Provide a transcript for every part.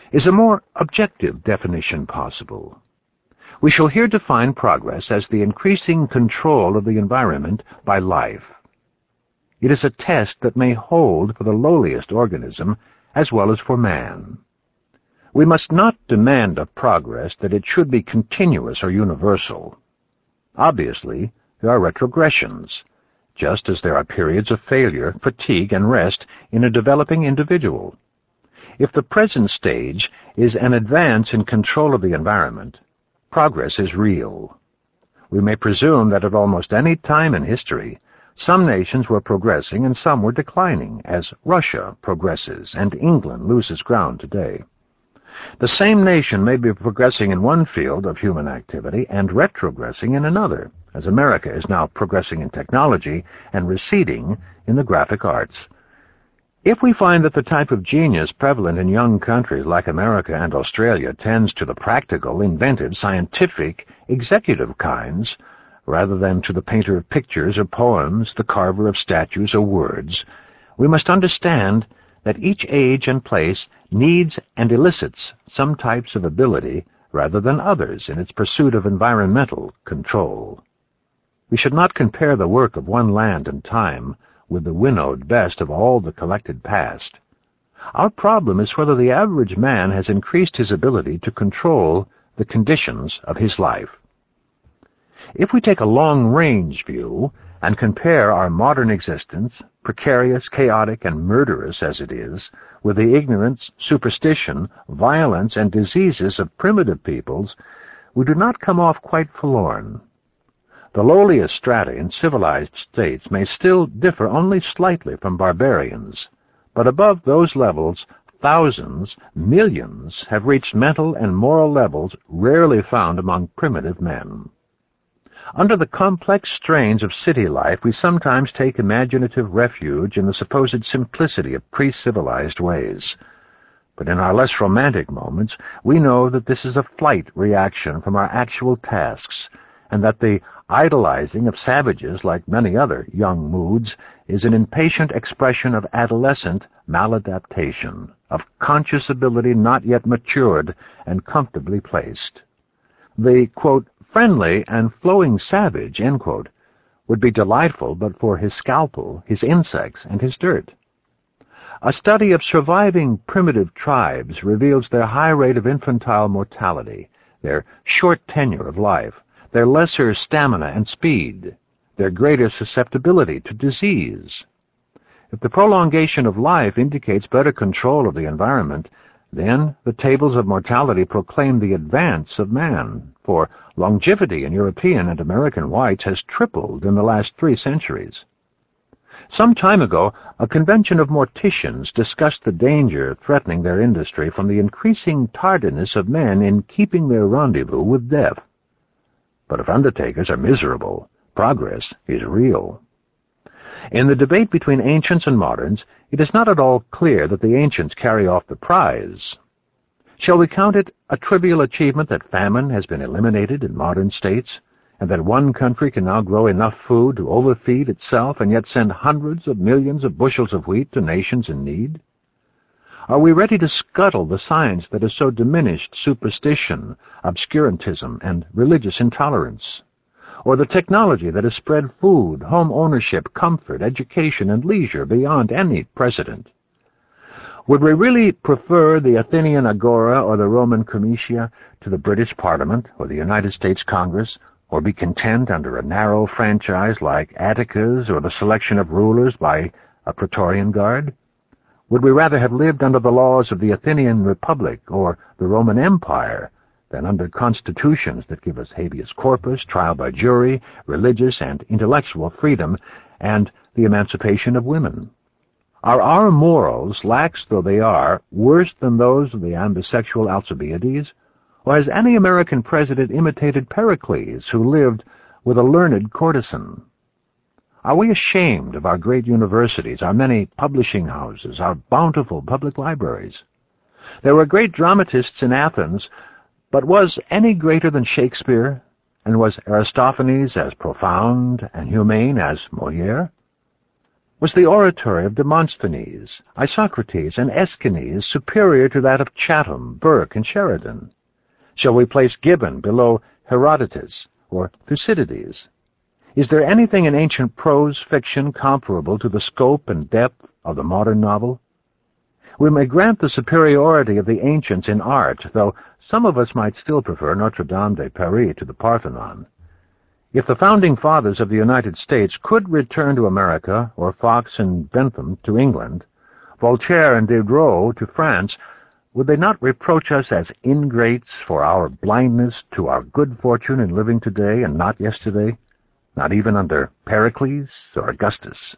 Is a more objective definition possible? We shall here define progress as the increasing control of the environment by life. It is a test that may hold for the lowliest organism as well as for man. We must not demand of progress that it should be continuous or universal. Obviously, there are retrogressions, just as there are periods of failure, fatigue, and rest in a developing individual. If the present stage is an advance in control of the environment, progress is real. We may presume that at almost any time in history, some nations were progressing and some were declining, as Russia progresses and England loses ground today. The same nation may be progressing in one field of human activity and retrogressing in another, as America is now progressing in technology and receding in the graphic arts. If we find that the type of genius prevalent in young countries like America and Australia tends to the practical, inventive, scientific, executive kinds, rather than to the painter of pictures or poems, the carver of statues or words, we must understand that each age and place needs and elicits some types of ability rather than others in its pursuit of environmental control. We should not compare the work of one land and time with the winnowed best of all the collected past. Our problem is whether the average man has increased his ability to control the conditions of his life. If we take a long-range view and compare our modern existence, precarious, chaotic, and murderous as it is, with the ignorance, superstition, violence, and diseases of primitive peoples, we do not come off quite forlorn. The lowliest strata in civilized states may still differ only slightly from barbarians, but above those levels, thousands, millions have reached mental and moral levels rarely found among primitive men. Under the complex strains of city life, we sometimes take imaginative refuge in the supposed simplicity of pre-civilized ways. But in our less romantic moments, we know that this is a flight reaction from our actual tasks, and that the idolizing of savages, like many other young moods, is an impatient expression of adolescent maladaptation, of conscious ability not yet matured and comfortably placed. The, quote, friendly and flowing savage, end quote, would be delightful but for his scalpel, his insects, and his dirt. A study of surviving primitive tribes reveals their high rate of infantile mortality, their short tenure of life, their lesser stamina and speed, their greater susceptibility to disease. If the prolongation of life indicates better control of the environment, then the tables of mortality proclaim the advance of man, for longevity in European and American whites has tripled in the last 3 centuries. Some time ago, a convention of morticians discussed the danger threatening their industry from the increasing tardiness of men in keeping their rendezvous with death. But if undertakers are miserable, progress is real. In the debate between ancients and moderns, it is not at all clear that the ancients carry off the prize. Shall we count it a trivial achievement that famine has been eliminated in modern states, and that one country can now grow enough food to overfeed itself and yet send hundreds of millions of bushels of wheat to nations in need? Are we ready to scuttle the science that has so diminished superstition, obscurantism, and religious intolerance? Or the technology that has spread food, home ownership, comfort, education, and leisure beyond any precedent? Would we really prefer the Athenian Agora or the Roman Comitia to the British Parliament or the United States Congress, or be content under a narrow franchise like Attica's or the selection of rulers by a Praetorian Guard? Would we rather have lived under the laws of the Athenian Republic or the Roman Empire than under constitutions that give us habeas corpus, trial by jury, religious and intellectual freedom, and the emancipation of women? Are our morals, lax though they are, worse than those of the ambisexual Alcibiades? Or has any American president imitated Pericles, who lived with a learned courtesan? Are we ashamed of our great universities, our many publishing houses, our bountiful public libraries? There were great dramatists in Athens, but was any greater than Shakespeare, and was Aristophanes as profound and humane as Molière? Was the oratory of Demosthenes, Isocrates, and Aeschines superior to that of Chatham, Burke, and Sheridan? Shall we place Gibbon below Herodotus or Thucydides? Is there anything in ancient prose fiction comparable to the scope and depth of the modern novel? We may grant the superiority of the ancients in art, though some of us might still prefer Notre Dame de Paris to the Parthenon. If the founding fathers of the United States could return to America, or Fox and Bentham to England, Voltaire and Diderot to France, would they not reproach us as ingrates for our blindness to our good fortune in living today and not yesterday, not even under Pericles or Augustus?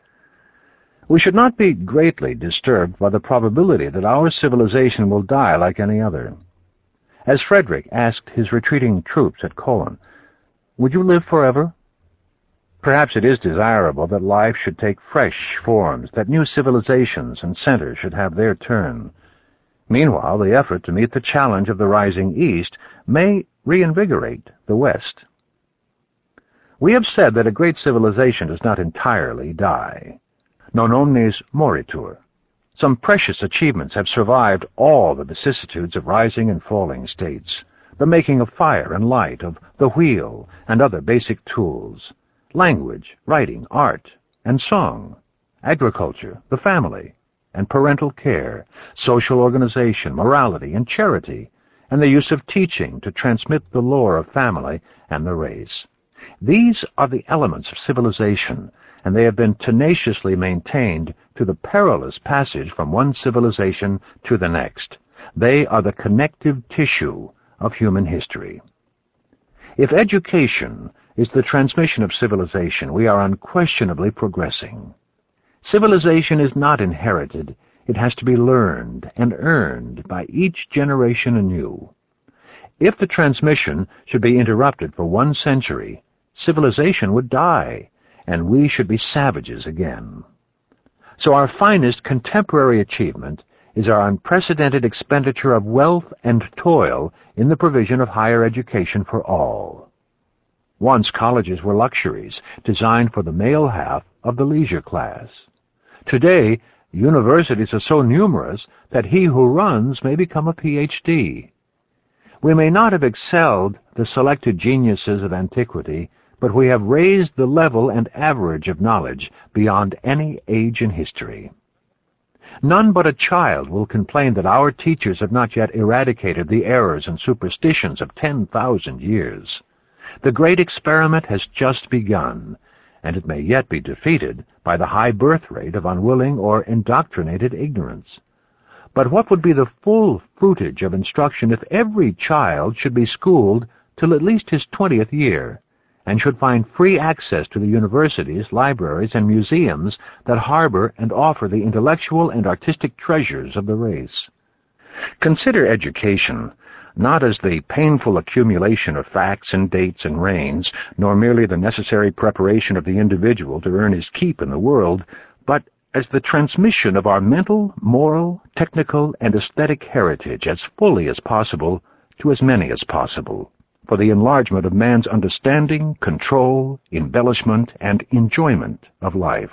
We should not be greatly disturbed by the probability that our civilization will die like any other. As Frederick asked his retreating troops at Colon, "Would you live forever?" Perhaps it is desirable that life should take fresh forms, that new civilizations and centers should have their turn. Meanwhile, the effort to meet the challenge of the rising East may reinvigorate the West. We have said that a great civilization does not entirely die. Non omnes moritur. Some precious achievements have survived all the vicissitudes of rising and falling states, the making of fire and light, of the wheel and other basic tools, language, writing, art, and song, agriculture, the family, and parental care, social organization, morality, and charity, and the use of teaching to transmit the lore of family and the race. These are the elements of civilization, and they have been tenaciously maintained to the perilous passage from one civilization to the next. They are the connective tissue of human history. If education is the transmission of civilization, we are unquestionably progressing. Civilization is not inherited. It has to be learned and earned by each generation anew. If the transmission should be interrupted for 1 century, civilization would die, and we should be savages again. So our finest contemporary achievement is our unprecedented expenditure of wealth and toil in the provision of higher education for all. Once colleges were luxuries designed for the male half of the leisure class. Today, universities are so numerous that he who runs may become a Ph.D. We may not have excelled the selected geniuses of antiquity, but we have raised the level and average of knowledge beyond any age in history. None but a child will complain that our teachers have not yet eradicated the errors and superstitions of 10,000 years. The great experiment has just begun, and it may yet be defeated by the high birth rate of unwilling or indoctrinated ignorance. But what would be the full fruitage of instruction if every child should be schooled till at least his 20th year, and should find free access to the universities, libraries, and museums that harbor and offer the intellectual and artistic treasures of the race? Consider education not as the painful accumulation of facts and dates and reigns, nor merely the necessary preparation of the individual to earn his keep in the world, but as the transmission of our mental, moral, technical, and aesthetic heritage as fully as possible to as many as possible, for the enlargement of man's understanding, control, embellishment, and enjoyment of life.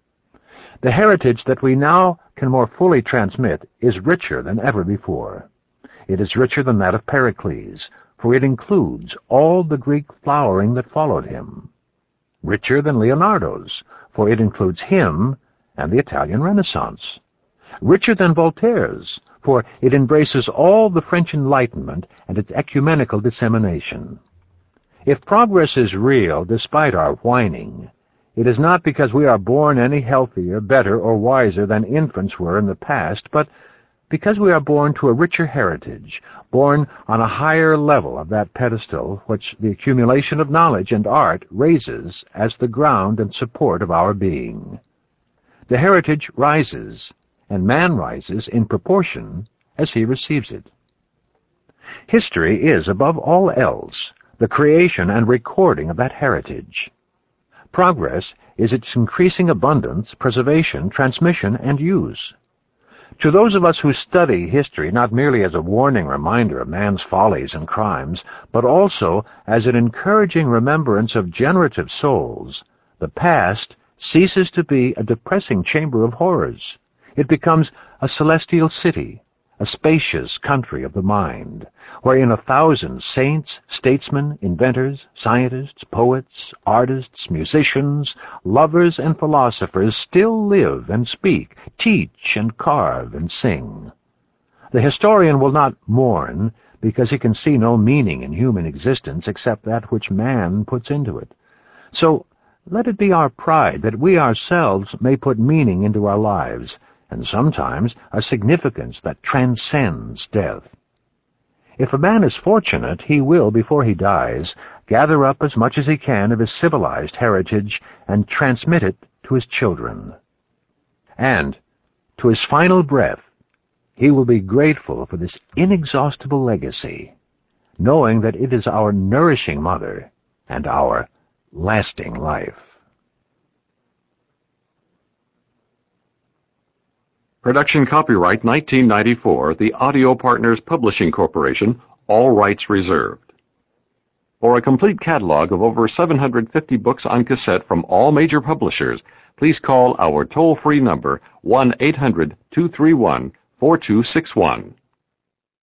The heritage that we now can more fully transmit is richer than ever before. It is richer than that of Pericles, for it includes all the Greek flowering that followed him. Richer than Leonardo's, for it includes him and the Italian Renaissance. Richer than Voltaire's, for it embraces all the French Enlightenment and its ecumenical dissemination. If progress is real despite our whining, it is not because we are born any healthier, better, or wiser than infants were in the past, but because we are born to a richer heritage, born on a higher level of that pedestal which the accumulation of knowledge and art raises as the ground and support of our being. The heritage rises, and man rises in proportion as he receives it. History is, above all else, the creation and recording of that heritage. Progress is its increasing abundance, preservation, transmission, and use. To those of us who study history not merely as a warning reminder of man's follies and crimes, but also as an encouraging remembrance of generative souls, the past ceases to be a depressing chamber of horrors. It becomes a celestial city, a spacious country of the mind, wherein 1,000 saints, statesmen, inventors, scientists, poets, artists, musicians, lovers, and philosophers still live and speak, teach and carve and sing. The historian will not mourn, because he can see no meaning in human existence except that which man puts into it. So let it be our pride that we ourselves may put meaning into our lives, and sometimes a significance that transcends death. If a man is fortunate, he will, before he dies, gather up as much as he can of his civilized heritage and transmit it to his children. And, to his final breath, he will be grateful for this inexhaustible legacy, knowing that it is our nourishing mother and our lasting life. Production copyright 1994, the Audio Partners Publishing Corporation, all rights reserved. For a complete catalog of over 750 books on cassette from all major publishers, please call our toll-free number 1-800-231-4261.